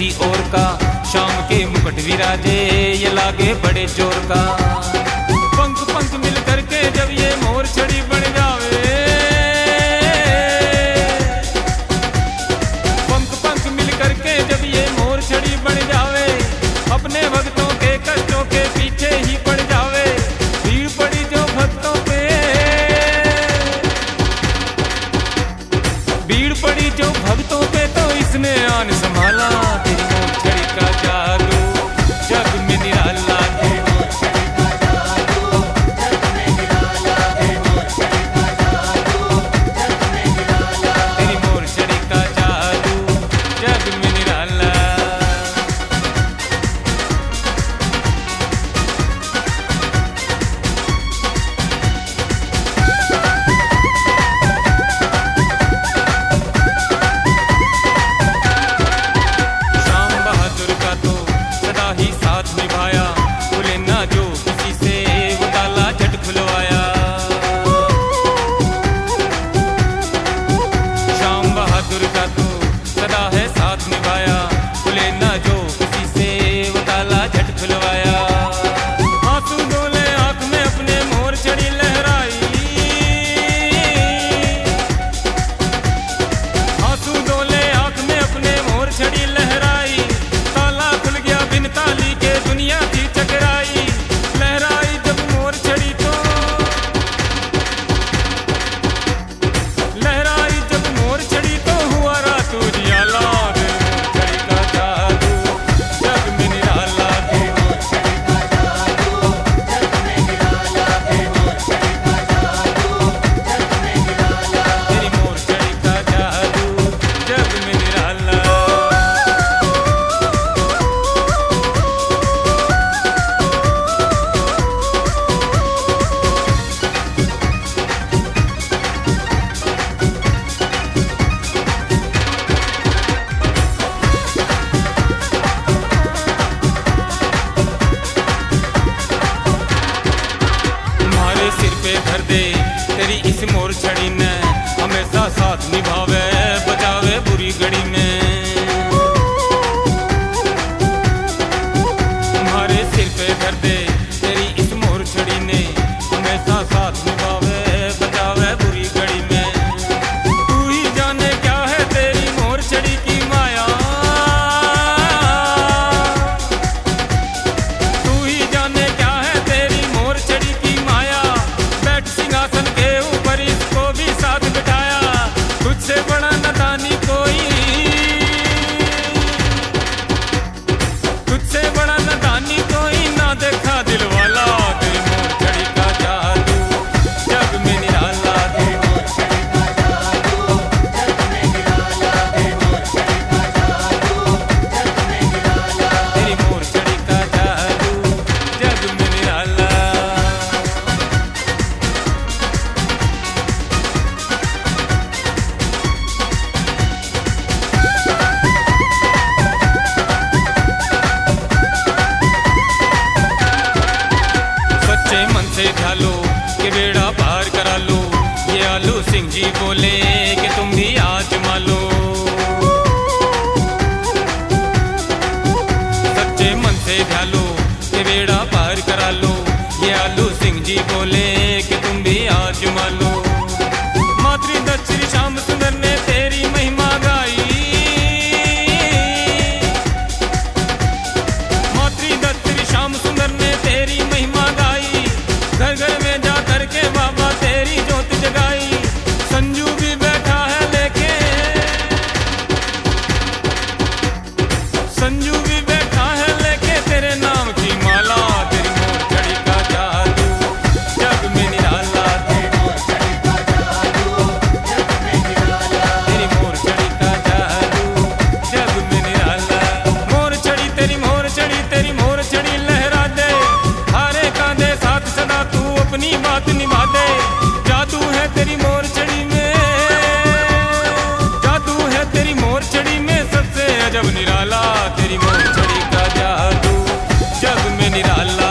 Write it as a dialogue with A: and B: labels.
A: किसी और का, शाम के मुकुट विराजे ये लागे बड़े जोर का। पंख पंख मिल करके जब ये मोर छड़ी बन जावे, पंख पंख मिल करके जब ये मोर छड़ी बन जावे, अपने भक्तों के कष्टों के पीछे ही पड़ जावे। भीड़ पड़ी जो भक्तों पे, भीड़ पड़ी जो भक्तों पे, तो इसने आन संभाला। तेरी मोर छड़ी का जादू जग में निराला, तेरी मोर छड़ी का जादू जग में निराला, तेरी मोर छड़ी का जादू जग में निराला, तेरी मोर छड़ी का जादू जग में निराला। निभाया बोले ना जो किसी से, वो ताला झट खुलवाया। श्याम बहादुर का तो सदा है साथ निभाया, बोले ना जो किसी से, वो ताला झट खुलवाया। आंसू डोले आंख में अपने मोर छड़ी लहराई, आंसू डोले आंख में अपने मोर छड़ी लहराई। ताला खुल गया बिन ताली के, दुनिया थी चकराई। लहराई जब मोर छड़ी तो, लहराई जब मोर छड़ी तो हुआ रात उजियाला। मोर छड़ी का जादू जग में निराला, तेरी मोर छड़ी का जादू जग में निराला, तेरी मोर छड़ी का जादू जग में निराला, तेरी मोर छड़ी का जादू जग में निराला। सिर पे धर दे तेरी इस मोर छड़ी ने, हमेशा साथ निभावे बचावे बुरी घड़ी में। तुम्हारे सिर पे धर दे तेरी इस मोर छड़ी ने, हमेशा साथ निभावे बचावे बुरी घड़ी में। तू ही जाने क्या है तेरी मोर छड़ी की माया, तू ही जाने क्या है तेरी मोर छड़ी की माया। सिंहासन के ऊपर इसको भी साथ बिठाया, तुझसे बड़ा नदानी कोई, तुझसे बड़ा नदानी कोई ना देखा दिल वाला। तेरी मोर छड़ी का जादू जग में निराला, तेरी मोर छड़ी का जादू जग में निराला, तेरी मोर छड़ी का जादू जग में निराला, तेरी मोर छड़ी का जादू जग में निराला। मन से ढालो कि बेड़ा पार करा लो, ये आलू सिंह जी बोले कि तुम भी आजमा लो। सच्चे मन से ढालो कि बेड़ा पार करा लो, ये आलू सिंह जी बोले कि तुम भी आजमा लो। मातृदत्त श्री श्याम सुंदर ने तेरी महिमा गाई, मातृदत्त श्री श्याम सुंदर ने तेरी महिमा गाई। घर घर में जा करके बाबा तेरी ज्योत जगाई। संजू भी बैठा है लेके, संजू भी बैठा है लेके तेरे नाम की माला। तेरी मोर छड़ी का जादू जग में निराला, तेरी मोर छड़ी का जादू जग में निराला, तेरी मोर छड़ी का जादू जग में निराला। मोर छड़ी तेरी मोर छड़ी, तेरी मोर छड़ी लहरा दे, हारे कांधे साथ सदा तू अपनी बात निभा दे। जादू है तेरी मोर छड़ी में, जादू है तेरी मोर छड़ी में, सबसे अजब निराला। तेरी मोर छड़ी का जादू जग में निराला।